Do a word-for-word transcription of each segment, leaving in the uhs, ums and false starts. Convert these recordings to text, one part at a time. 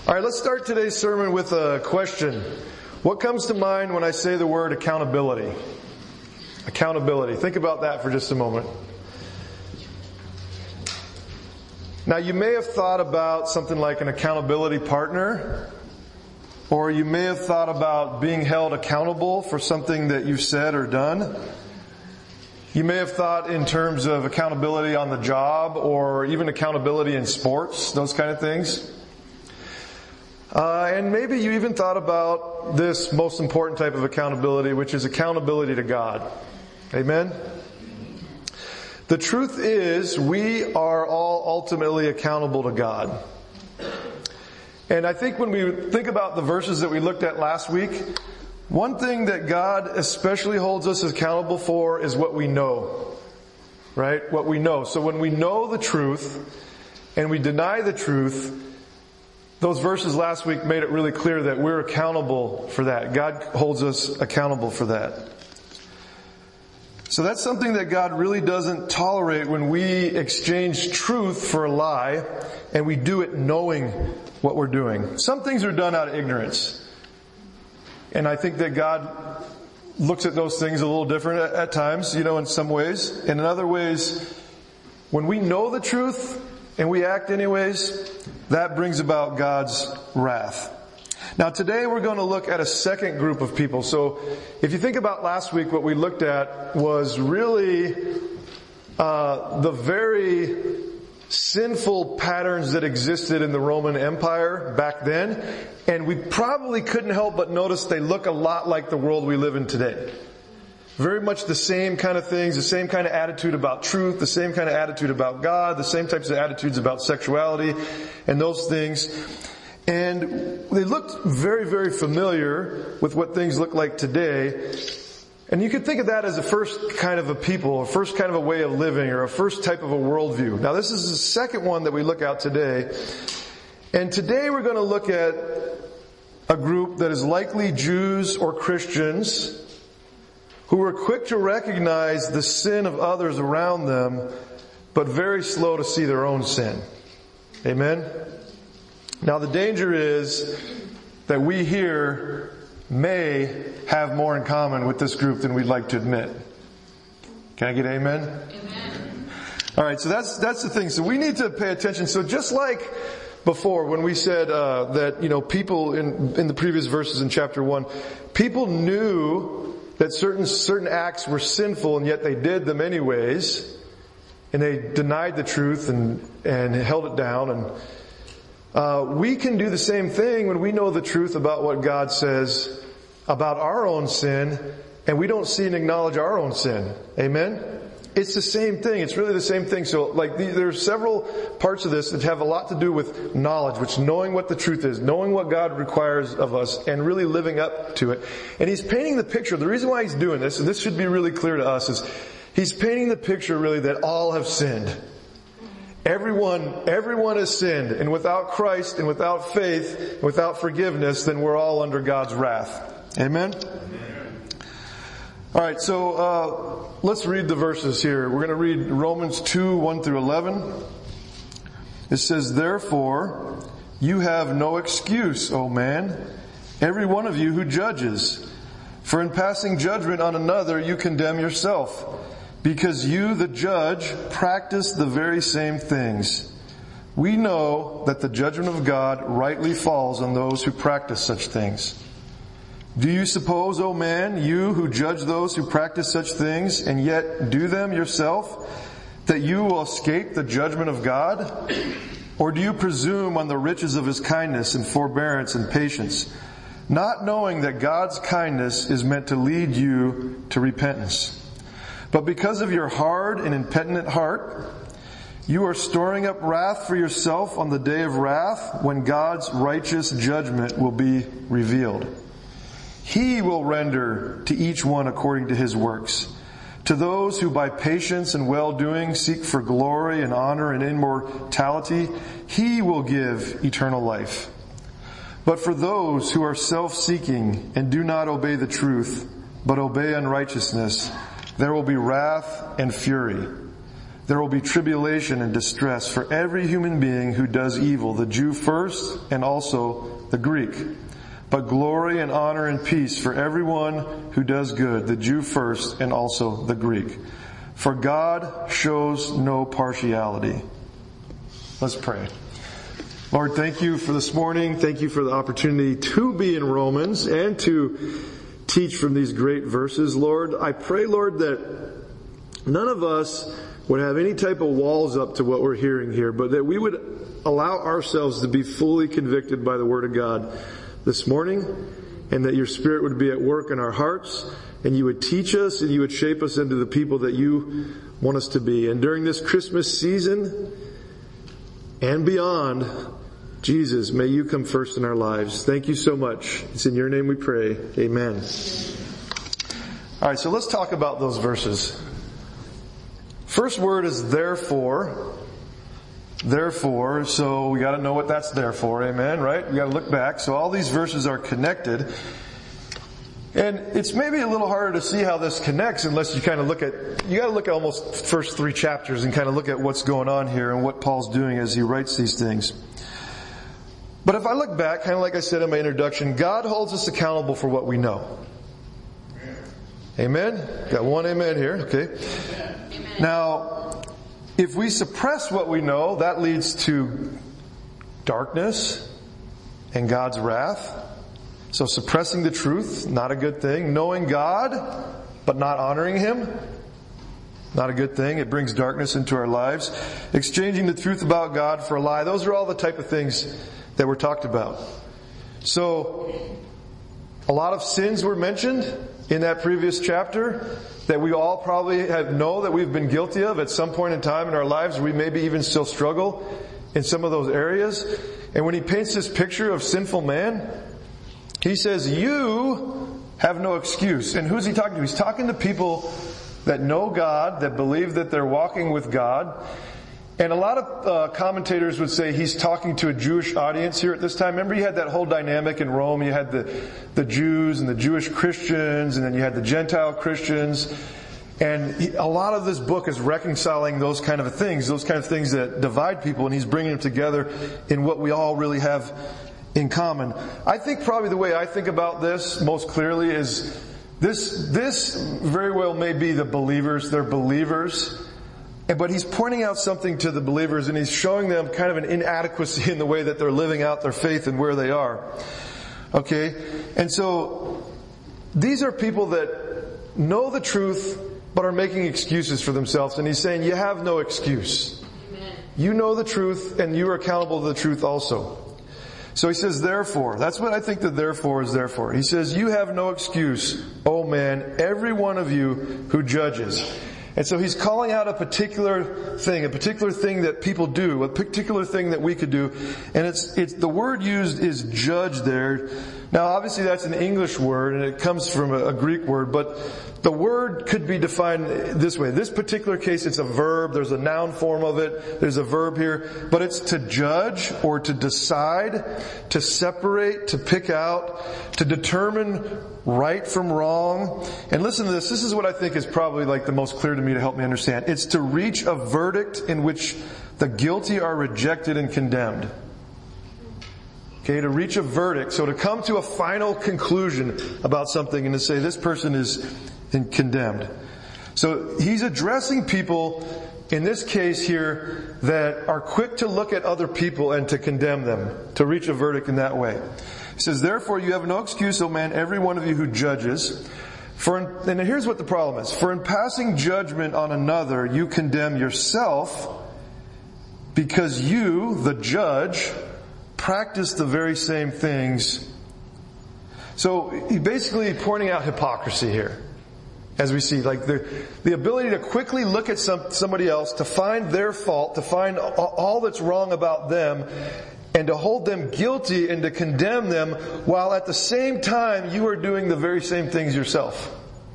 All right, let's start today's sermon with a question. What comes to mind when I say the word accountability? Accountability. Think about that for just a moment. Now, you may have thought about something like an accountability partner, or you may have thought about being held accountable for something that you've said or done. You may have thought in terms of accountability on the job, or even accountability in sports, those kind of things. Uh, and maybe you even thought about this most important type of accountability, which is accountability to God. Amen? The truth is, we are all ultimately accountable to God. And I think when we think about the verses that we looked at last week, one thing that God especially holds us accountable for is what we know. Right? What we know. So when we know the truth and we deny the truth, those verses last week made it really clear that we're accountable for that. God holds us accountable for that. So that's something that God really doesn't tolerate when we exchange truth for a lie, and we do it knowing what we're doing. Some things are done out of ignorance. And I think that God looks at those things a little different at, at times, you know, in some ways. And in other ways, when we know the truth and we act anyways, that brings about God's wrath. Now today we're going to look at a second group of people. So if you think about last week, what we looked at was really uh the very sinful patterns that existed in the Roman Empire back then. And we probably couldn't help but notice they look a lot like the world we live in today. Very much the same kind of things, the same kind of attitude about truth, the same kind of attitude about God, the same types of attitudes about sexuality and those things. And they looked very, very familiar with what things look like today. And you could think of that as a first kind of a people, a first kind of a way of living, or a first type of a worldview. Now this is the second one that we look at today. And today we're going to look at a group that is likely Jews or Christians who were quick to recognize the sin of others around them, but very slow to see their own sin. Amen? Now the danger is that we here may have more in common with this group than we'd like to admit. Can I get amen? Amen. Alright, so that's, that's the thing. So we need to pay attention. So just like before when we said, uh, that, you know, people in, in the previous verses in chapter one, people knew that certain certain acts were sinful, and yet they did them anyways, and they denied the truth and and held it down. And uh, we can do the same thing when we know the truth about what God says about our own sin, and we don't see and acknowledge our own sin. Amen? It's the same thing. It's really the same thing. So, like, the, there are several parts of this that have a lot to do with knowledge, which knowing what the truth is, knowing what God requires of us, and really living up to it. And he's painting the picture. The reason why he's doing this, and this should be really clear to us, is he's painting the picture really that all have sinned. Everyone, everyone has sinned, and without Christ, and without faith, and without forgiveness, then we're all under God's wrath. Amen? Amen. Alright, so uh let's read the verses here. We're going to read Romans two, one through eleven. It says, "Therefore, you have no excuse, O man, every one of you who judges. For in passing judgment on another, you condemn yourself, because you, the judge, practice the very same things. We know that the judgment of God rightly falls on those who practice such things. Do you suppose, O man, you who judge those who practice such things and yet do them yourself, that you will escape the judgment of God? Or do you presume on the riches of His kindness and forbearance and patience, not knowing that God's kindness is meant to lead you to repentance? But because of your hard and impenitent heart, you are storing up wrath for yourself on the day of wrath, when God's righteous judgment will be revealed. He will render to each one according to his works. To those who by patience and well-doing seek for glory and honor and immortality, He will give eternal life. But for those who are self-seeking and do not obey the truth, but obey unrighteousness, there will be wrath and fury. there will be tribulation and distress for every human being who does evil, the Jew first and also the Greek. But glory and honor and peace for everyone who does good, the Jew first and also the Greek. For God shows no partiality. Let's pray. Lord, thank you for this morning. Thank you for the opportunity to be in Romans and to teach from these great verses. Lord, I pray, Lord, that none of us would have any type of walls up to what we're hearing here, but that we would allow ourselves to be fully convicted by the Word of God this morning, and that your Spirit would be at work in our hearts, and you would teach us and you would shape us into the people that you want us to be. And during this Christmas season and beyond, Jesus, may you come first in our lives. Thank you so much. It's in your name we pray. Amen. All right, so let's talk about those verses. First word is therefore. Therefore, so we gotta know what that's there for, amen, right? We gotta look back. So all these verses are connected. And it's maybe a little harder to see how this connects unless you kind of look at, you gotta look at almost first three chapters and kind of look at what's going on here and what Paul's doing as he writes these things. But if I look back, kind of like I said in my introduction, God holds us accountable for what we know. Amen? Got one amen here, okay. Amen. Now, if we suppress what we know, that leads to darkness and God's wrath. So suppressing the truth, not a good thing. Knowing God, but not honoring Him, not a good thing. It brings darkness into our lives. Exchanging the truth about God for a lie. Those are all the type of things that were talked about. So, a lot of sins were mentioned in that previous chapter that we all probably have know that we've been guilty of at some point in time in our lives. We maybe even still struggle in some of those areas. And when he paints this picture of sinful man, he says, you have no excuse. And who's he talking to? He's talking to people that know God, that believe that they're walking with God. And a lot of uh, commentators would say he's talking to a Jewish audience here at this time. Remember, you had that whole dynamic in Rome. You had the, the Jews and the Jewish Christians, and then you had the Gentile Christians. And he, a lot of this book is reconciling those kind of things, those kind of things that divide people, and he's bringing them together in what we all really have in common. I think probably the way I think about this most clearly is this, this very well may be the believers. They're believers. But he's pointing out something to the believers, and he's showing them kind of an inadequacy in the way that they're living out their faith and where they are. Okay? And so, these are people that know the truth, but are making excuses for themselves. And he's saying, you have no excuse. Amen. You know the truth, and you are accountable to the truth also. So he says, therefore. That's what I think the therefore is there for. He says, you have no excuse, O man, every one of you who judges. And so he's calling out a particular thing, a particular thing that people do, a particular thing that we could do. And it's, it's, the word used is judge there. Now obviously that's an English word and it comes from a, a Greek word, but the word could be defined this way. This particular case, it's a verb. There's a noun form of it. There's a verb here. But it's to judge or to decide, to separate, to pick out, to determine right from wrong. And listen to this. This is what I think is probably like the most clear to me to help me understand. It's to reach a verdict in which the guilty are rejected and condemned. Okay, to reach a verdict. So to come to a final conclusion about something and to say this person is condemned. So he's addressing people in this case here that are quick to look at other people and to condemn them, to reach a verdict in that way. He says, therefore you have no excuse, O man, every one of you who judges. For in, and here's what the problem is. For in passing judgment on another, you condemn yourself because you, the judge, practice the very same things. So he basically pointing out hypocrisy here. As we see, like the, the ability to quickly look at some, somebody else, to find their fault, to find all that's wrong about them, and to hold them guilty and to condemn them, while at the same time you are doing the very same things yourself.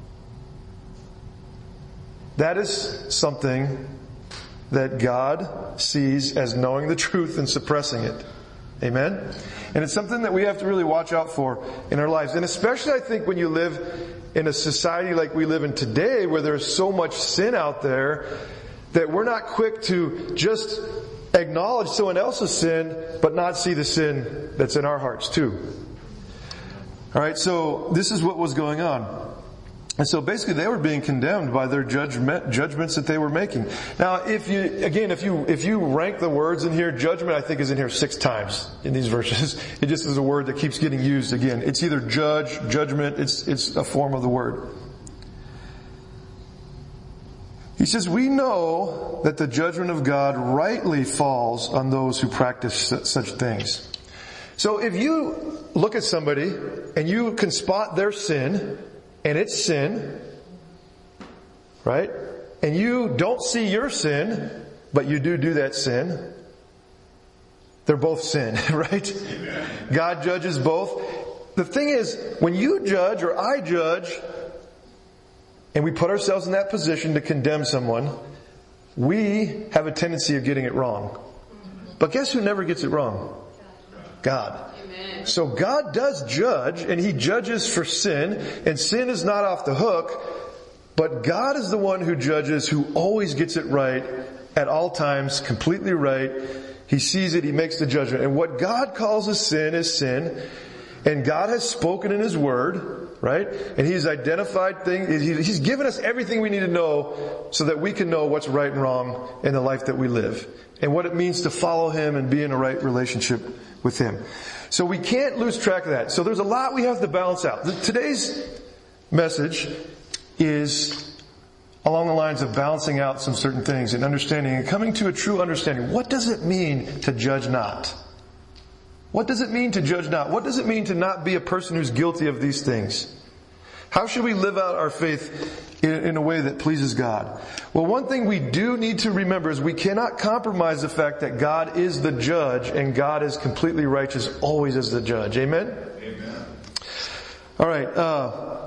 That is something that God sees as knowing the truth and suppressing it. Amen? And it's something that we have to really watch out for in our lives. And especially I think when you live in a society like we live in today, where there's so much sin out there, that we're not quick to just acknowledge someone else's sin, but not see the sin that's in our hearts too. Alright, so this is what was going on. And so basically they were being condemned by their judgment, judgments that they were making. Now if you, again, if you, if you rank the words in here, judgment I think is in here six times in these verses. It just is a word that keeps getting used again. It's either judge, judgment, it's, it's a form of the word. He says, we know that the judgment of God rightly falls on those who practice such things. So if you look at somebody and you can spot their sin, and it's sin, right? And you don't see your sin, but you do do that sin. They're both sin, right? Amen. God judges both. The thing is, when you judge or I judge, and we put ourselves in that position to condemn someone, we have a tendency of getting it wrong. But guess who never gets it wrong? God. So God does judge, and He judges for sin, and sin is not off the hook, but God is the one who judges, who always gets it right at all times, completely right. He sees it, He makes the judgment. And what God calls a sin is sin, and God has spoken in His Word, right? And He's identified things, He's given us everything we need to know so that we can know what's right and wrong in the life that we live, and what it means to follow Him and be in a right relationship with Him. So we can't lose track of that. So there's a lot we have to balance out. Today's message is along the lines of balancing out some certain things and understanding and coming to a true understanding. What does it mean to judge not? What does it mean to judge not? What does it mean to not be a person who's guilty of these things? How should we live out our faith in, in a way that pleases God? Well, one thing we do need to remember is we cannot compromise the fact that God is the judge and God is completely righteous always as the judge. Amen? Amen. All right. Uh,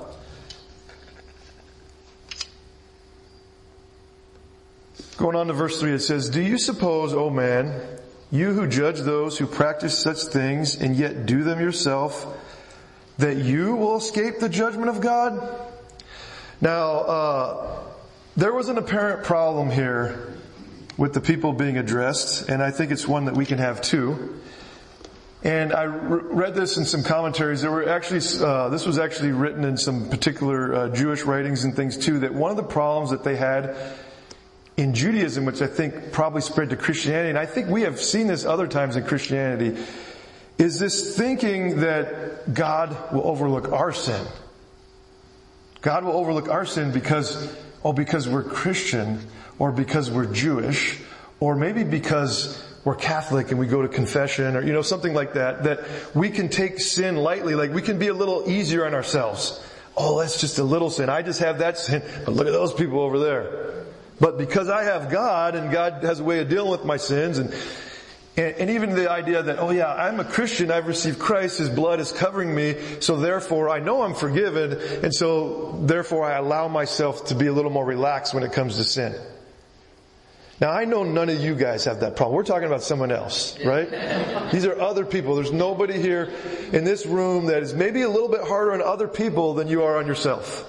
going on to verse three, it says, do you suppose, O man, you who judge those who practice such things and yet do them yourself, that you will escape the judgment of God? Now, uh, there was an apparent problem here with the people being addressed, and I think it's one that we can have too. And I re- read this in some commentaries. There were actually, uh, this was actually written in some particular uh, Jewish writings and things too, that one of the problems that they had in Judaism, which I think probably spread to Christianity, and I think we have seen this other times in Christianity, is this thinking that God will overlook our sin. God will overlook our sin because, oh, because we're Christian, or because we're Jewish, or maybe because we're Catholic and we go to confession, or, you know, something like that, that we can take sin lightly, like we can be a little easier on ourselves. Oh, that's just a little sin. I just have that sin, but look at those people over there. But because I have God, and God has a way of dealing with my sins, and And, and even the idea that, oh yeah, I'm a Christian, I've received Christ, His blood is covering me, so therefore I know I'm forgiven, and so therefore I allow myself to be a little more relaxed when it comes to sin. Now I know none of you guys have that problem. We're talking about someone else, right? These are other people. There's nobody here in this room that is maybe a little bit harder on other people than you are on yourself.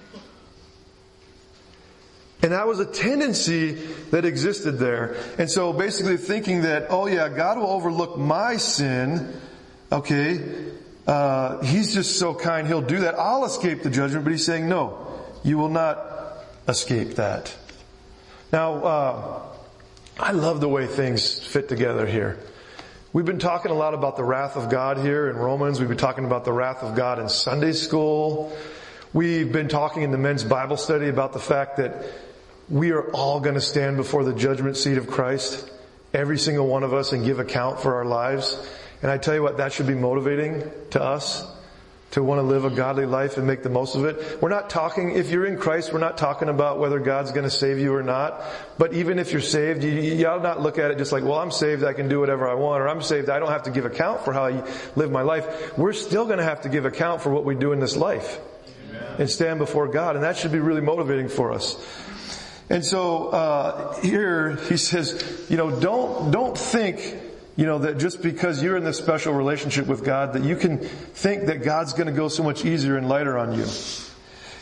And that was a tendency that existed there. And so basically thinking that, oh yeah, God will overlook my sin, okay, uh, He's just so kind, He'll do that, I'll escape the judgment. But He's saying, no, you will not escape that. Now, uh, I love the way things fit together here. We've been talking a lot about the wrath of God here in Romans. We've been talking about the wrath of God in Sunday school. We've been talking in the men's Bible study about the fact that we are all going to stand before the judgment seat of Christ, every single one of us, and give account for our lives. And I tell you what, that should be motivating to us to want to live a godly life and make the most of it. We're not talking, if you're in Christ, we're not talking about whether God's going to save you or not. But even if you're saved, you, you ought not look at it just like, well, I'm saved, I can do whatever I want, or I'm saved, I don't have to give account for how I live my life. We're still going to have to give account for what we do in this life. Amen. And stand before God. And that should be really motivating for us. And so, uh, here he says, you know, don't, don't think, you know, that just because you're in this special relationship with God that you can think that God's going to go so much easier and lighter on you.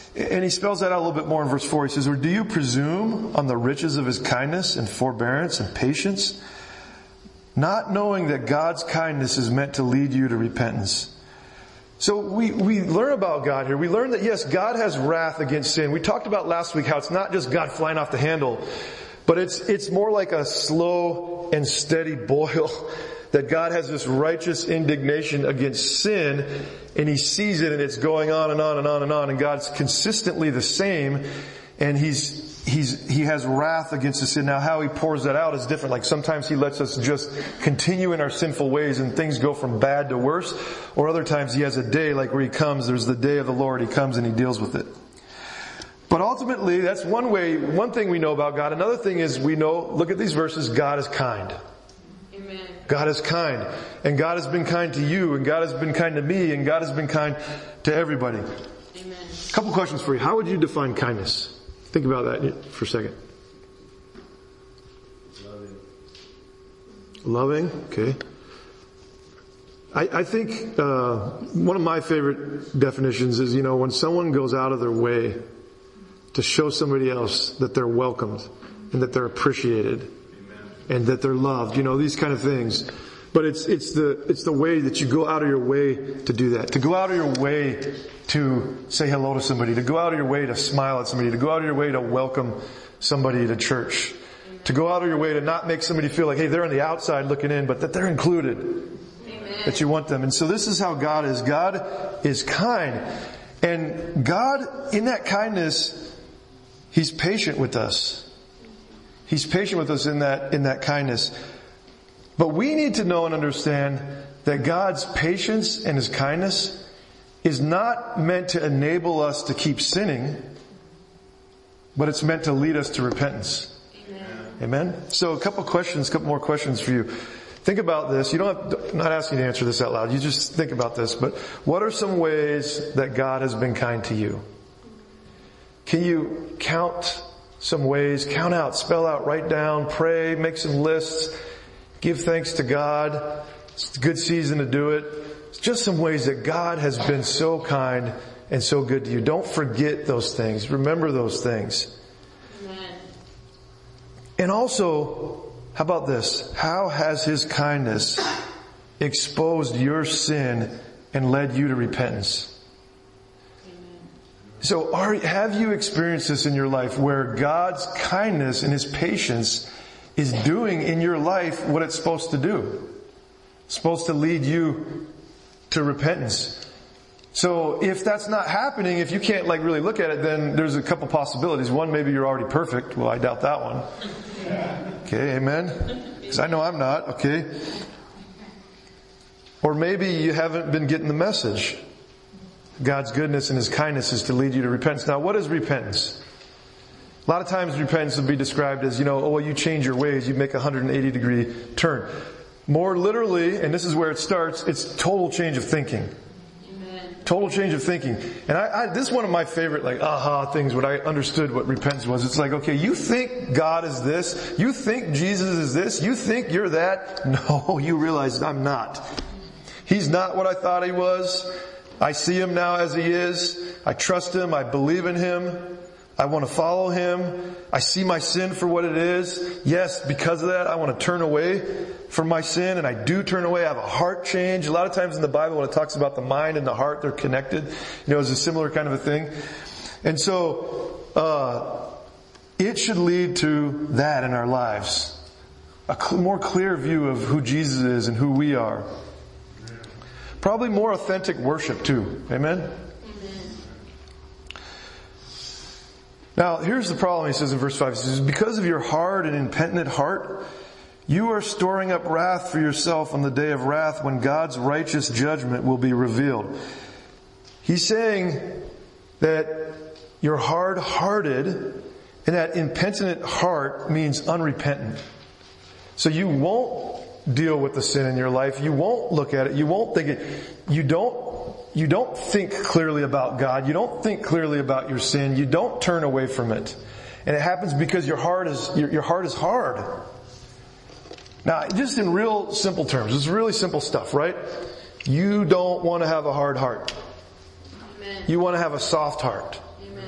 And he spells that out a little bit more in verse four. He says, or do you presume on the riches of his kindness and forbearance and patience, not knowing that God's kindness is meant to lead you to repentance? So we, we learn about God here. We learn that yes, God has wrath against sin. We talked about last week how it's not just God flying off the handle, but it's, it's more like a slow and steady boil. That God has this righteous indignation against sin, and he sees it, and it's going on and on and on and on, and God's consistently the same, and he's, he's, he has wrath against the sin. Now how he pours that out is different. Like sometimes he lets us just continue in our sinful ways and things go from bad to worse, or other times he has a day like where he comes, there's the day of the Lord, he comes and he deals with it. But ultimately, that's one way, one thing we know about God. Another thing is we know, look at these verses, God is kind. Amen. God is kind. And God has been kind to you, and God has been kind to me, and God has been kind to everybody. Amen. A couple questions for you. How would you define kindness? Think about that for a second. Loving. Loving, okay. I, I think uh one of my favorite definitions is, you know, when someone goes out of their way to show somebody else that they're welcomed and that they're appreciated. And that they're loved, you know, these kind of things. But it's, it's the, it's the way that you go out of your way to do that. To go out of your way to say hello to somebody. To go out of your way to smile at somebody. To go out of your way to welcome somebody to church. To go out of your way to not make somebody feel like, hey, they're on the outside looking in, but that they're included. Amen. That you want them. And so this is how God is. God is kind. And God, in that kindness, he's patient with us. He's patient with us in that, in that kindness. But we need to know and understand that God's patience and his kindness is not meant to enable us to keep sinning, but it's meant to lead us to repentance. Amen. Amen? So a couple questions, a couple more questions for you. Think about this. You don't have, I'm not asking you to answer this out loud. You just think about this. But what are some ways that God has been kind to you? Can you count some ways? Count out, spell out, write down, pray, make some lists, give thanks to God. It's a good season to do it. It's just some ways that God has been so kind and so good to you. Don't forget those things. Remember those things. Amen. And also, how about this? How has his kindness exposed your sin and led you to repentance? So are, have you experienced this in your life where God's kindness and his patience is doing in your life what it's supposed to do? It's supposed to lead you to repentance. So if that's not happening, if you can't like really look at it, then there's a couple possibilities. One, maybe you're already perfect. Well, I doubt that one. Okay, amen? Because I know I'm not, okay? Or maybe you haven't been getting the message. God's goodness and his kindness is to lead you to repentance. Now, what is repentance? A lot of times repentance would be described as, you know, oh, well, you change your ways, you make a one hundred eighty degree turn. More literally, and this is where it starts, it's total change of thinking. Amen. Total change of thinking. And I, I, this is one of my favorite, like, aha things when I understood what repentance was. It's like, okay, you think God is this? You think Jesus is this? You think you're that? No, you realize I'm not. He's not what I thought he was. I see him now as he is. I trust him. I believe in him. I want to follow him. I see my sin for what it is. Yes, because of that, I want to turn away from my sin, and I do turn away. I have a heart change. A lot of times in the Bible, when it talks about the mind and the heart, they're connected. You know, it's a similar kind of a thing. And so, uh, it should lead to that in our lives. A cl- more clear view of who Jesus is and who we are. Probably more authentic worship too. Amen? Amen. Now, here's the problem, he says in verse five. He says, because of your hard and impenitent heart, you are storing up wrath for yourself on the day of wrath when God's righteous judgment will be revealed. He's saying that you're hard-hearted, and that impenitent heart means unrepentant. So you won't deal with the sin in your life. You won't look at it. You won't think it. You don't, you don't think clearly about God. You don't think clearly about your sin. You don't turn away from it. And it happens because your heart is, your, your heart is hard. Now, just in real simple terms, it's really simple stuff, right? You don't want to have a hard heart. Amen. You want to have a soft heart. Amen.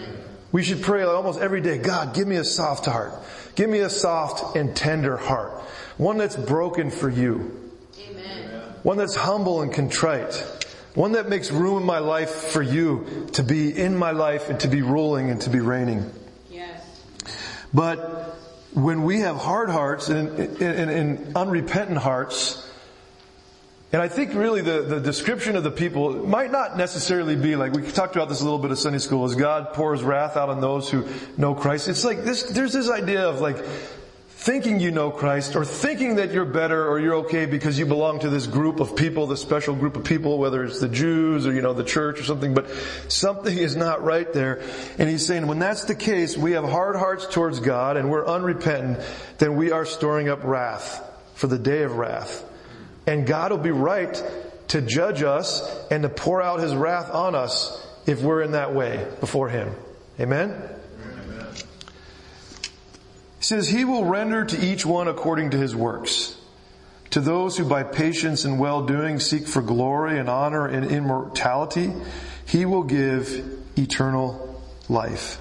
We should pray almost every day, God, give me a soft heart. Give me a soft and tender heart. One that's broken for you. Amen. One that's humble and contrite. One that makes room in my life for you to be in my life and to be ruling and to be reigning. Yes. But when we have hard hearts and, and, and unrepentant hearts, and I think really the, the description of the people might not necessarily be like, we talked about this a little bit at Sunday school, as God pours wrath out on those who know Christ. It's like this, there's this idea of like thinking you know Christ or thinking that you're better or you're okay because you belong to this group of people, this special group of people, whether it's the Jews or, you know, the church or something, but something is not right there. And he's saying when that's the case, we have hard hearts towards God and we're unrepentant, then we are storing up wrath for the day of wrath. And God will be right to judge us and to pour out His wrath on us if we're in that way before Him. Amen? Amen. He says, He will render to each one according to his works. To those who by patience and well-doing seek for glory and honor and immortality, He will give eternal life.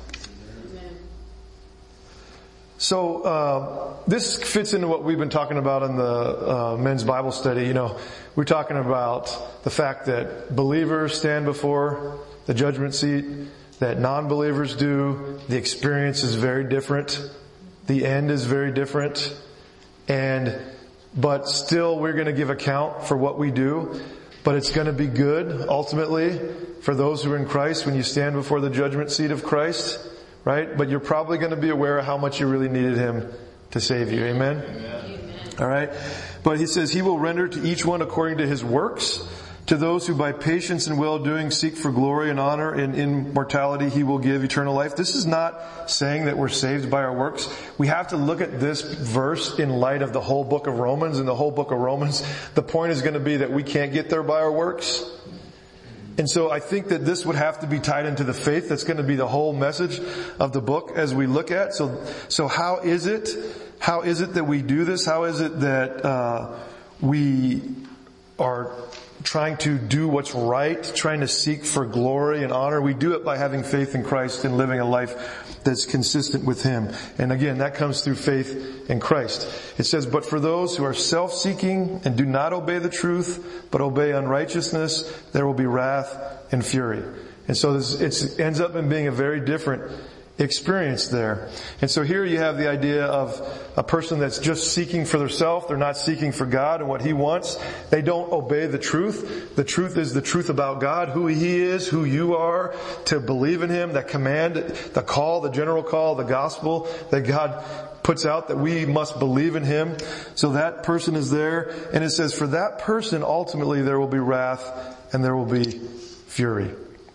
So, uh, this fits into what we've been talking about in the uh, men's Bible study. You know, we're talking about the fact that believers stand before the judgment seat, that non-believers do. The experience is very different. The end is very different. And, but still we're going to give account for what we do. But it's going to be good, ultimately, for those who are in Christ when you stand before the judgment seat of Christ. Right? But you're probably going to be aware of how much you really needed Him to save you. Amen? Amen. Alright? But He says, He will render to each one according to his works. To those who by patience and well-doing seek for glory and honor and immortality, He will give eternal life. This is not saying that we're saved by our works. We have to look at this verse in light of the whole book of Romans. And the whole book of Romans, the point is going to be that we can't get there by our works. And so I think that this would have to be tied into the faith. That's going to be the whole message of the book as we look at. So, so how is it, how is it that we do this? How is it that, uh, we are trying to do what's right, trying to seek for glory and honor? We do it by having faith in Christ and living a life that's consistent with Him. And again, that comes through faith in Christ. It says, but for those who are self-seeking and do not obey the truth, but obey unrighteousness, there will be wrath and fury. And so this, it ends up in being a very different experience there. And so here you have the idea of a person that's just seeking for themselves. They're not seeking for God and what He wants. They don't obey the truth. The truth is the truth about God, who He is, who you are, to believe in Him, that command, the call, the general call, the gospel that God puts out, that we must believe in Him. So that person is there. And it says for that person, ultimately there will be wrath and there will be fury.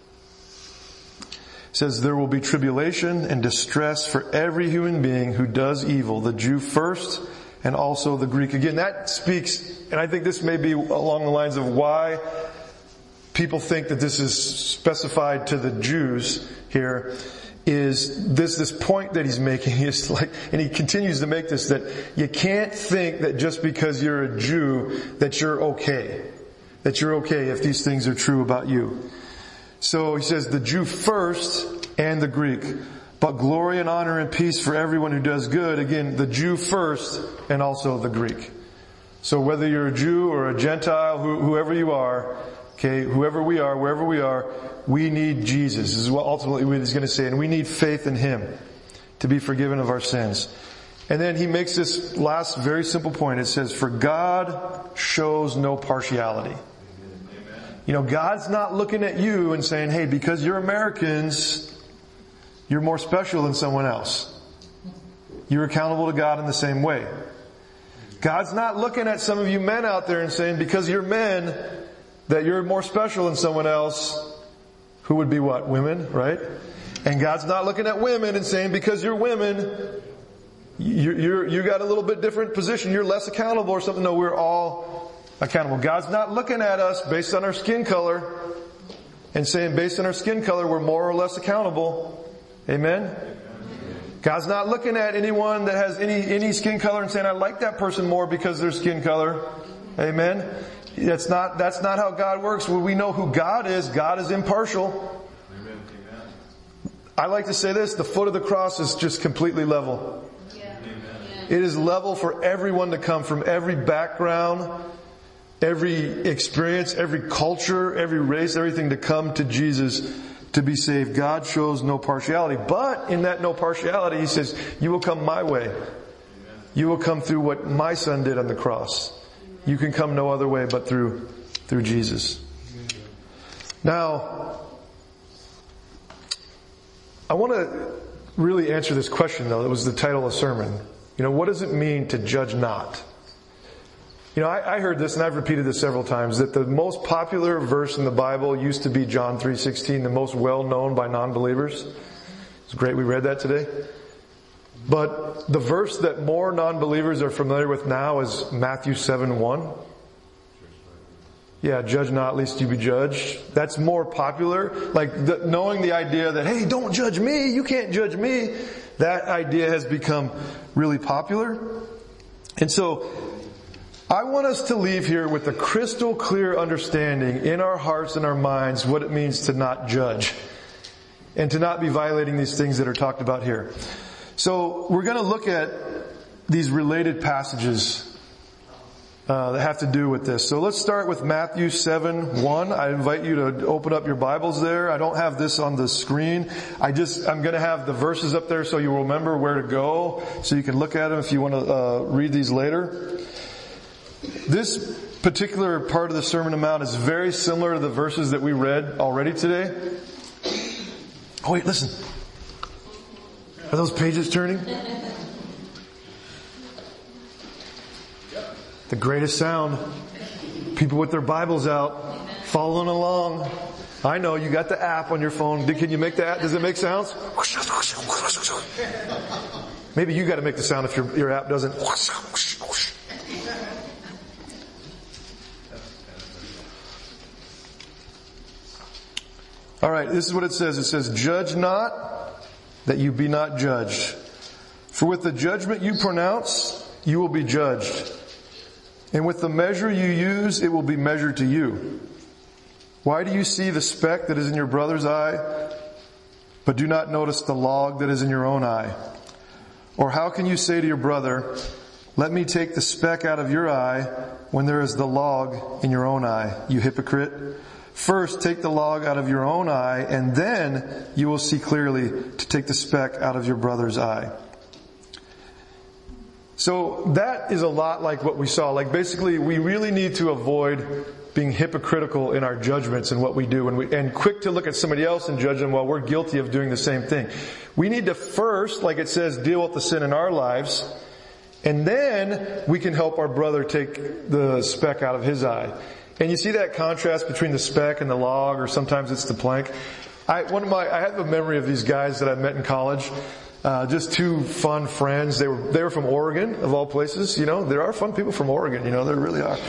It says there will be tribulation and distress for every human being who does evil, the Jew first and also the Greek. Again, that speaks, and I think this may be along the lines of why people think that this is specified to the Jews here, is this, this point that he's making is like, and he continues to make this, that you can't think that just because you're a Jew that you're okay. That you're okay if these things are true about you. So he says the Jew first and the Greek, but glory and honor and peace for everyone who does good. Again, the Jew first and also the Greek. So whether you're a Jew or a Gentile, whoever you are, okay, whoever we are, wherever we are, we need Jesus. This is what ultimately he's going to say. And we need faith in Him to be forgiven of our sins. And then he makes this last very simple point. It says, for God shows no partiality. You know, God's not looking at you and saying, hey, because you're Americans, you're more special than someone else. You're accountable to God in the same way. God's not looking at some of you men out there and saying, because you're men, that you're more special than someone else. Who would be what? Women, right? And God's not looking at women and saying, because you're women, you're, you're, you got a little bit different position, you're less accountable or something. No, we're all accountable. God's not looking at us based on our skin color and saying based on our skin color we're more or less accountable. Amen? God's not looking at anyone that has any, any skin color and saying I like that person more because of their skin color. Amen? That's not, that's not how God works. When we know who God is, God is impartial. I like to say this, the foot of the cross is just completely level. Yeah. It is level for everyone to come from every background, every experience, every culture, every race, everything to come to Jesus to be saved. God shows no partiality. But in that no partiality, He says, you will come my way. You will come through what my Son did on the cross. You can come no other way but through, through Jesus. Now, I want to really answer this question though. That was the title of the sermon. You know, what does it mean to judge not? You know, I, I heard this, and I've repeated this several times, that the most popular verse in the Bible used to be John three sixteen, the most well-known by non-believers. It's great we read that today. But the verse that more non-believers are familiar with now is Matthew seven one. Yeah, judge not, lest you be judged. That's more popular. Like the, knowing the idea that, hey, don't judge me, you can't judge me. That idea has become really popular. And so, I want us to leave here with a crystal clear understanding in our hearts and our minds what it means to not judge. And to not be violating these things that are talked about here. So, we're going to look at these related passages Uh, that have to do with this. So let's start with Matthew seven one. I invite you to open up your Bibles there. I don't have this on the screen. I just, I'm going to have the verses up there so you will remember where to go, so you can look at them if you want to uh, read these later. This particular part of the Sermon on the Mount is very similar to the verses that we read already today. Oh wait, listen. Are those pages turning? The greatest sound. People with their Bibles out, following along. I know, you got the app on your phone. Can you make that? Does it make sounds? Maybe you got to make the sound if your, your app doesn't. All right, this is what it says. It says, judge not that you be not judged. For with the judgment you pronounce, you will be judged. And with the measure you use, it will be measured to you. Why do you see the speck that is in your brother's eye, but do not notice the log that is in your own eye? Or how can you say to your brother, let me take the speck out of your eye, when there is the log in your own eye, you hypocrite? First, take the log out of your own eye, and then you will see clearly to take the speck out of your brother's eye. So that is a lot like what we saw. Like basically, we really need to avoid being hypocritical in our judgments and what we do, and, we, and quick to look at somebody else and judge them while we're guilty of doing the same thing. We need to first, like it says, deal with the sin in our lives, and then we can help our brother take the speck out of his eye. And you see that contrast between the speck and the log, or sometimes it's the plank. I, one of my, I have a memory of these guys that I met in college. Uh, just two fun friends. They were, they were from Oregon, of all places. You know, there are fun people from Oregon, you know, there really are.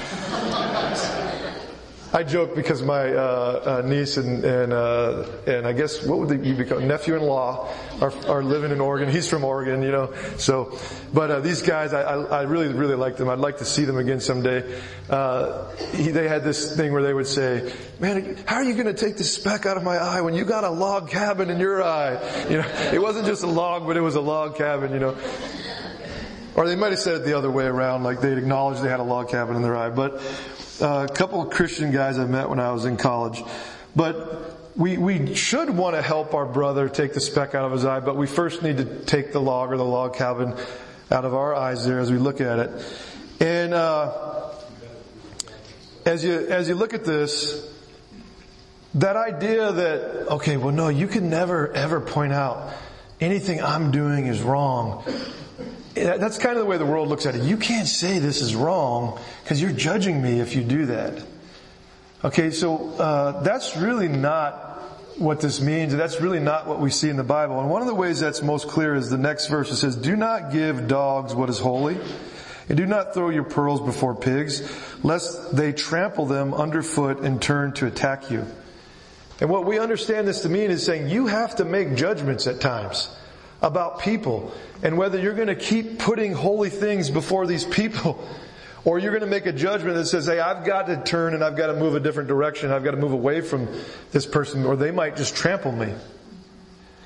I joke because my, uh, uh niece and, and, uh, and I guess, what would they, you become? Nephew-in-law are, are living in Oregon. He's from Oregon, you know, so, but, uh, these guys, I, I, I really, really like them. I'd like to see them again someday. Uh, he, they had this thing where they would say, man, how are you going to take the speck out of my eye when you got a log cabin in your eye? You know, it wasn't just a log, but it was a log cabin, you know. Or they might have said it the other way around, like they'd acknowledge they had a log cabin in their eye, but, Uh, a couple of Christian guys I met when I was in college. But we, we should want to help our brother take the speck out of his eye, but we first need to take the log or the log cabin out of our eyes there as we look at it. And, uh, as you, as you look at this, that idea that, okay, well no, you can never ever point out anything I'm doing is wrong. That's kind of the way the world looks at it. You can't say this is wrong because you're judging me if you do that. Okay, so uh that's really not what this means, and that's really not what we see in the Bible. And one of the ways that's most clear is the next verse. It says, do not give dogs what is holy, and do not throw your pearls before pigs, lest they trample them underfoot and turn to attack you. And what we understand this to mean is saying you have to make judgments at times about people, and whether you're going to keep putting holy things before these people, or you're going to make a judgment that says, hey, I've got to turn and I've got to move a different direction. I've got to move away from this person, or they might just trample me.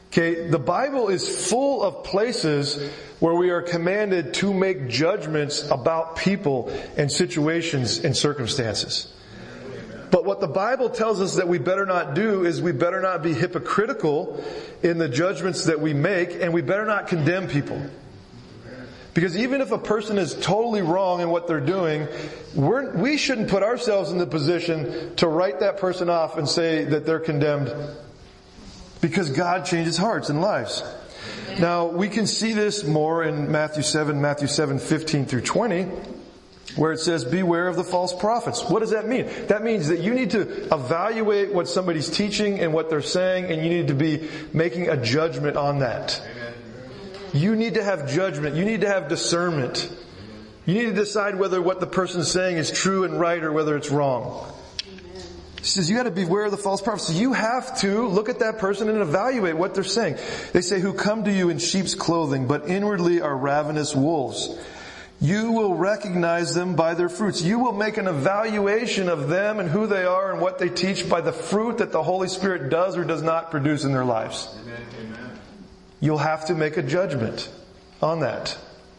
Okay, the Bible is full of places where we are commanded to make judgments about people and situations and circumstances. But what the Bible tells us that we better not do is we better not be hypocritical in the judgments that we make, and we better not condemn people. Because even if a person is totally wrong in what they're doing, we're, we shouldn't put ourselves in the position to write that person off and say that they're condemned, because God changes hearts and lives. Now, we can see this more in Matthew seven, Matthew seven, fifteen through twenty, where it says, beware of the false prophets. What does that mean? That means that you need to evaluate what somebody's teaching and what they're saying, and you need to be making a judgment on that. You need to have judgment. You need to have discernment. You need to decide whether what the person's saying is true and right or whether it's wrong. He says you got to beware of the false prophets. You have to look at that person and evaluate what they're saying. They say, who come to you in sheep's clothing, but inwardly are ravenous wolves. You will recognize them by their fruits. You will make an evaluation of them and who they are and what they teach by the fruit that the Holy Spirit does or does not produce in their lives. Amen. Amen. You'll have to make a judgment on that.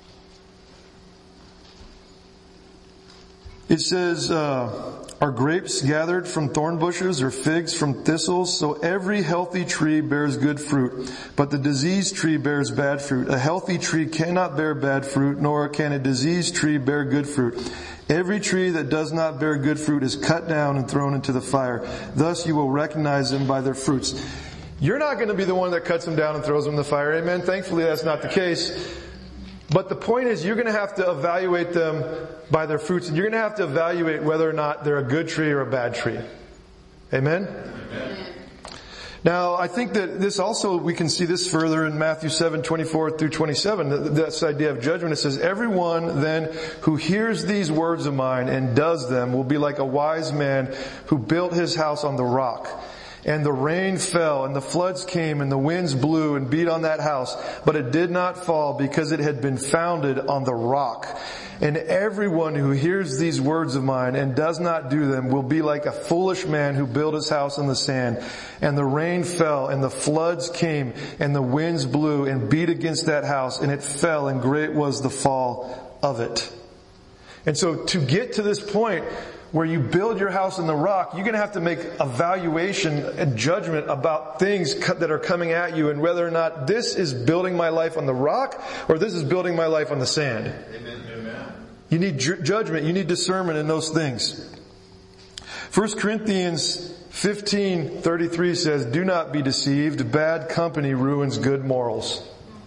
It says, uh, are grapes gathered from thorn bushes or figs from thistles? So every healthy tree bears good fruit, but the diseased tree bears bad fruit. A healthy tree cannot bear bad fruit, nor can a diseased tree bear good fruit. Every tree that does not bear good fruit is cut down and thrown into the fire. Thus you will recognize them by their fruits. You're not going to be the one that cuts them down and throws them in the fire. Amen. Thankfully that's not the case. But the point is, you're going to have to evaluate them by their fruits, and you're going to have to evaluate whether or not they're a good tree or a bad tree. Amen? Amen. Now, I think that this also, we can see this further in Matthew seven, twenty-four through twenty-seven, this idea of judgment. It says, everyone then who hears these words of mine and does them will be like a wise man who built his house on the rock. And the rain fell, and the floods came, and the winds blew and beat on that house. But it did not fall, because it had been founded on the rock. And everyone who hears these words of mine and does not do them will be like a foolish man who built his house on the sand. And the rain fell, and the floods came, and the winds blew and beat against that house, and it fell, and great was the fall of it. And so to get to this point where you build your house in the rock, you're going to have to make evaluation and judgment about things that are coming at you and whether or not this is building my life on the rock or this is building my life on the sand. Amen. Amen. You need ju- judgment. You need discernment in those things. First Corinthians fifteen thirty-three says, do not be deceived. Bad company ruins good morals.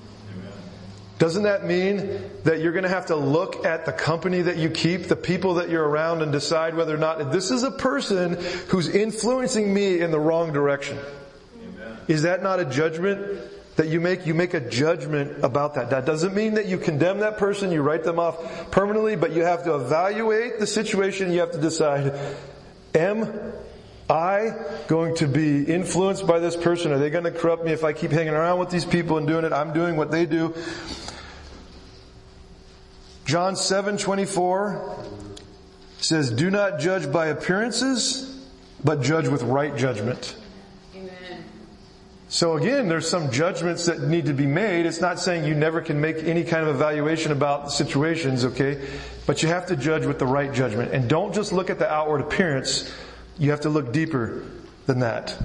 Doesn't that mean that you're going to have to look at the company that you keep, the people that you're around, and decide whether or not this is a person who's influencing me in the wrong direction? Amen. Is that not a judgment that you make? You make a judgment about that. That doesn't mean that you condemn that person, you write them off permanently, but you have to evaluate the situation. You have to decide, am I going to be influenced by this person? Are they going to corrupt me if I keep hanging around with these people and doing it? I'm doing what they do. John seven twenty-four says, do not judge by appearances, but judge with right judgment. Amen. So again, there's some judgments that need to be made. It's not saying you never can make any kind of evaluation about situations, okay? But you have to judge with the right judgment. And don't just look at the outward appearance. You have to look deeper than that.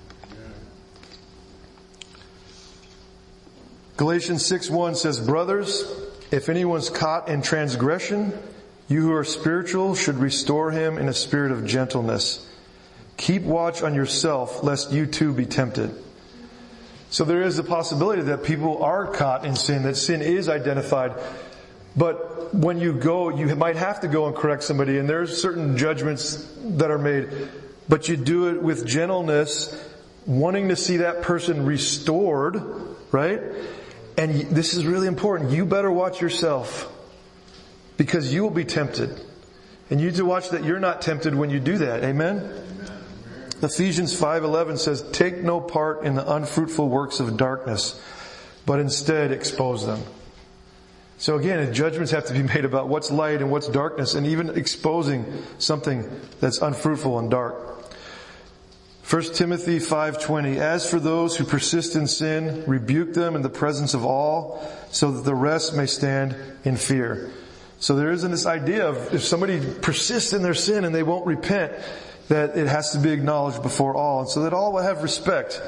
Galatians six one says, brothers, if anyone's caught in transgression, you who are spiritual should restore him in a spirit of gentleness. Keep watch on yourself, lest you too be tempted. So there is a possibility that people are caught in sin, that sin is identified. But when you go, you might have to go and correct somebody, and there's certain judgments that are made. But you do it with gentleness, wanting to see that person restored, right? And this is really important. You better watch yourself, because you will be tempted. And you need to watch that you're not tempted when you do that. Amen? Amen. Ephesians five eleven says, take no part in the unfruitful works of darkness, but instead expose them. So again, judgments have to be made about what's light and what's darkness, and even exposing something that's unfruitful and dark. First Timothy five twenty, as for those who persist in sin, rebuke them in the presence of all, so that the rest may stand in fear. So there isn't this idea of if somebody persists in their sin and they won't repent, that it has to be acknowledged before all, and so that all will have respect.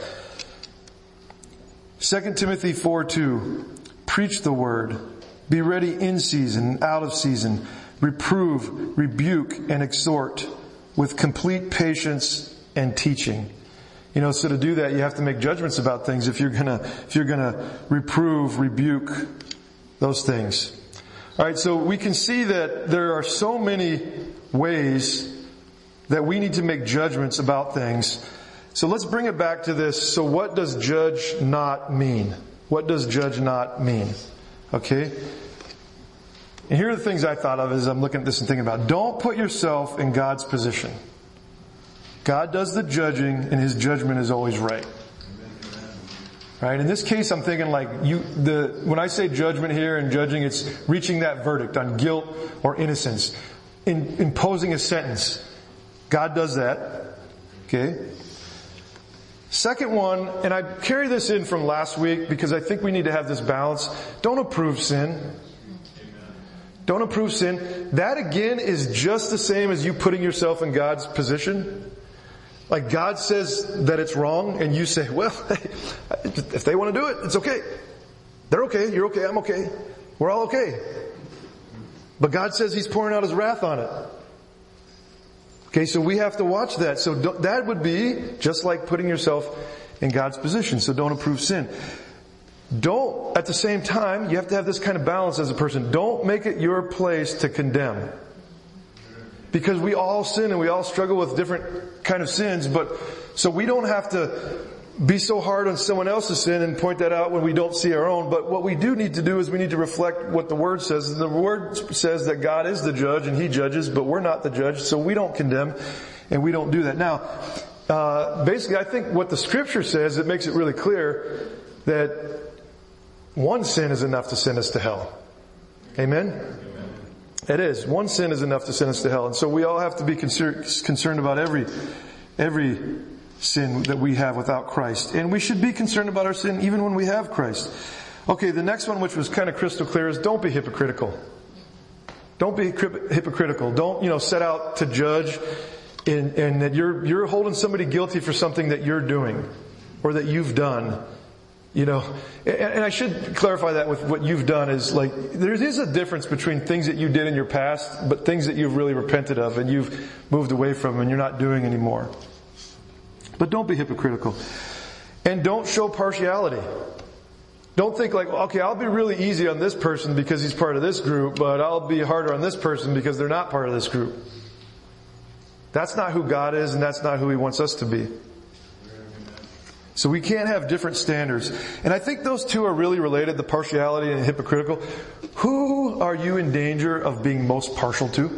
Second Timothy four two, preach the word, be ready in season and out of season, reprove, rebuke, and exhort with complete patience and teaching. You know, so to do that, you have to make judgments about things if you're gonna, if you're gonna reprove, rebuke, those things. Alright, so we can see that there are so many ways that we need to make judgments about things. So let's bring it back to this. So what does judge not mean? What does judge not mean? Okay? And here are the things I thought of as I'm looking at this and thinking about. Don't put yourself in God's position. God does the judging and His judgment is always right. Right? In this case, I'm thinking like you, the, when I say judgment here and judging, it's reaching that verdict on guilt or innocence. In, imposing a sentence. God does that. Okay? Second one, and I carry this in from last week because I think we need to have this balance. Don't approve sin. Don't approve sin. That again is just the same as you putting yourself in God's position. Like God says that it's wrong and you say, well, if they want to do it, it's okay. They're okay. You're okay. I'm okay. We're all okay. But God says He's pouring out His wrath on it. Okay, so we have to watch that. So that would be just like putting yourself in God's position. So don't approve sin. Don't, at the same time, you have to have this kind of balance as a person. Don't make it your place to condemn. Because we all sin and we all struggle with different kind of sins, but so we don't have to be so hard on someone else's sin and point that out when we don't see our own. But what we do need to do is we need to reflect what the Word says. The Word says that God is the judge and He judges, but we're not the judge, so we don't condemn and we don't do that. Now, uh, basically I think what the Scripture says, it makes it really clear that one sin is enough to send us to hell. Amen? It is. One sin is enough to send us to hell. And so we all have to be concern, concerned about every, every sin that we have without Christ. And we should be concerned about our sin even when we have Christ. Okay, the next one, which was kind of crystal clear, is don't be hypocritical. Don't be hypocritical. Don't, you know, set out to judge and, and that you're, you're holding somebody guilty for something that you're doing or that you've done. You know, and I should clarify that with what you've done is like, there is a difference between things that you did in your past, but things that you've really repented of and you've moved away from and you're not doing anymore. But don't be hypocritical. And don't show partiality. Don't think like, okay, I'll be really easy on this person because he's part of this group, but I'll be harder on this person because they're not part of this group. That's not who God is and that's not who He wants us to be. So we can't have different standards. And I think those two are really related, the partiality and hypocritical. Who are you in danger of being most partial to?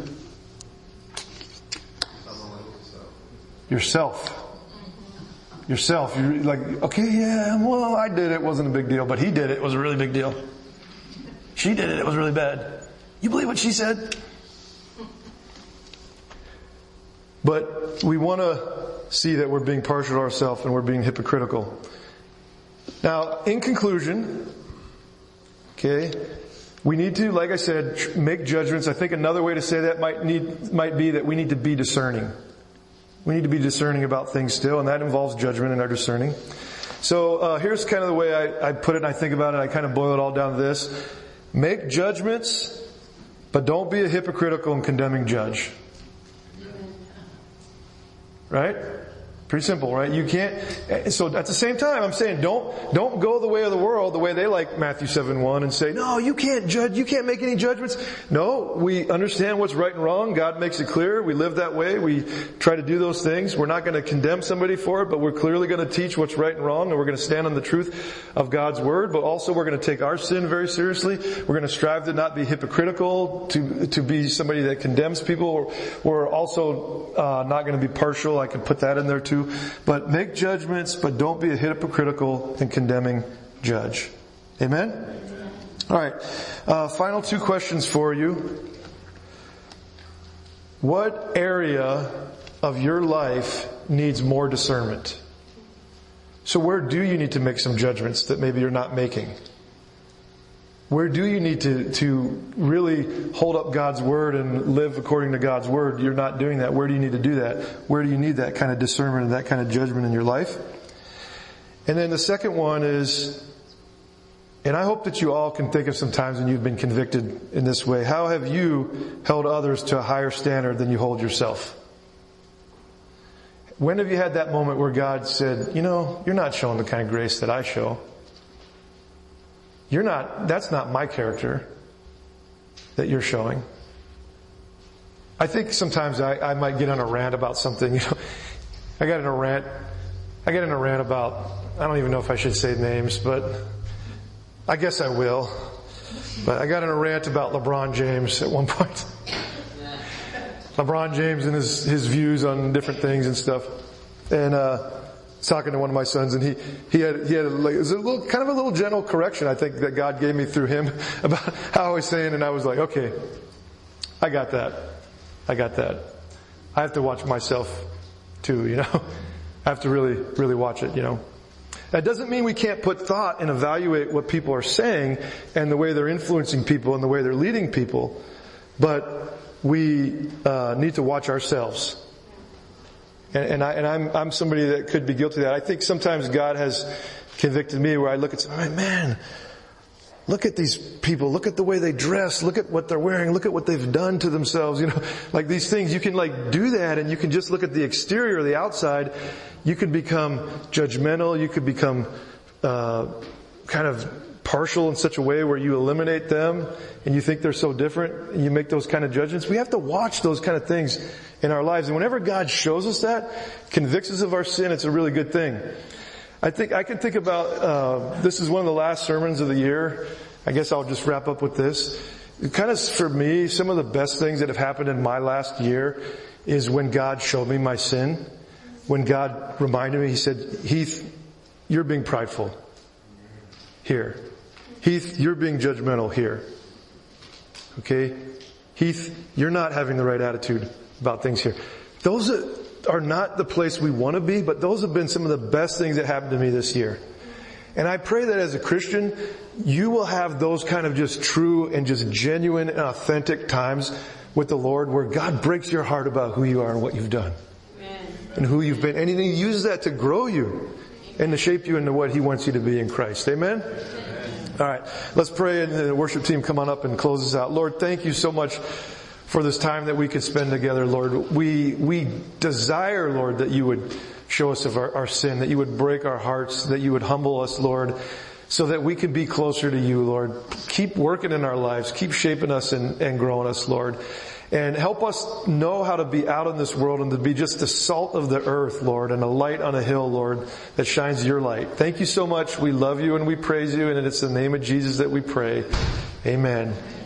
Yourself. Yourself. You're like, okay, yeah, well, I did it. It wasn't a big deal. But he did it. It was a really big deal. She did it. It was really bad. You believe what she said? But we want to see that we're being partial to ourselves and we're being hypocritical. Now, in conclusion, okay, we need to, like I said, make judgments. I think another way to say that might need, might be that we need to be discerning. We need to be discerning about things still, and that involves judgment and our discerning. So, uh, here's kind of the way I, I put it and I think about it. I kind of boil it all down to this. Make judgments, but don't be a hypocritical and condemning judge. Right? Pretty simple, right? You can't, so at the same time, I'm saying don't, don't go the way of the world, the way they like Matthew seven one and say, no, you can't judge, you can't make any judgments. No, we understand what's right and wrong. God makes it clear. We live that way. We try to do those things. We're not going to condemn somebody for it, but we're clearly going to teach what's right and wrong, and we're going to stand on the truth of God's Word, but also we're going to take our sin very seriously. We're going to strive to not be hypocritical, to, to be somebody that condemns people. We're also, uh, not going to be partial. I can put that in there too. But make judgments, but don't be a hypocritical and condemning judge. Amen? Amen. All right. Uh, final two questions for you. What area of your life needs more discernment. So where do you need to make some judgments that maybe you're not making? Where do you need to, to really hold up God's Word and live according to God's Word? You're not doing that. Where do you need to do that? Where do you need that kind of discernment and that kind of judgment in your life? And then the second one is, and I hope that you all can think of some times when you've been convicted in this way. How have you held others to a higher standard than you hold yourself? When have you had that moment where God said, you know, you're not showing the kind of grace that I show. You're not, that's not my character that you're showing. I think sometimes I, I might get on a rant about something, you know. I got in a rant, I get in a rant about, I don't even know if I should say names, but I guess I will. But I got in a rant about LeBron James at one point. LeBron James and his, his views on different things and stuff. And, uh, talking to one of my sons, and he he had he had a, like, it was a little kind of a little gentle correction I think that God gave me through him about how I was saying, and I was like, okay, I got that, I got that. I have to watch myself too, you know. I have to really really watch it, you know. That doesn't mean we can't put thought and evaluate what people are saying and the way they're influencing people and the way they're leading people, but we uh, need to watch ourselves. And, and I, and I'm, I'm somebody that could be guilty of that. I think sometimes God has convicted me where I look at something, man, look at these people, look at the way they dress, look at what they're wearing, look at what they've done to themselves, you know, like these things. You can like do that and you can just look at the exterior or the outside. You could become judgmental. You could become, uh, kind of partial in such a way where you eliminate them and you think they're so different and you make those kind of judgments. We have to watch those kind of things in our lives. And whenever God shows us that, convicts us of our sin, it's a really good thing. I think I can think about, uh, this is one of the last sermons of the year. I guess I'll just wrap up with this. Kind of for me, some of the best things that have happened in my last year is when God showed me my sin. When God reminded me, He said, Heath, you're being prideful here. Heath, you're being judgmental here. Okay? Heath, you're not having the right attitude about things here. Those are not the place we want to be, but those have been some of the best things that happened to me this year. And I pray that as a Christian, you will have those kind of just true and just genuine and authentic times with the Lord where God breaks your heart about who you are and what you've done. Amen. And who you've been. And He uses that to grow you and to shape you into what He wants you to be in Christ. Amen? Amen. All right, let's pray, and the worship team come on up and close us out. Lord, thank you so much for this time that we could spend together, Lord. We we desire, Lord, that you would show us of our, our sin, that you would break our hearts, that you would humble us, Lord, so that we can be closer to you, Lord. Keep working in our lives. Keep shaping us and, and growing us, Lord. And help us know how to be out in this world and to be just the salt of the earth, Lord, and a light on a hill, Lord, that shines your light. Thank you so much. We love you and we praise you, and it's in the name of Jesus that we pray. Amen.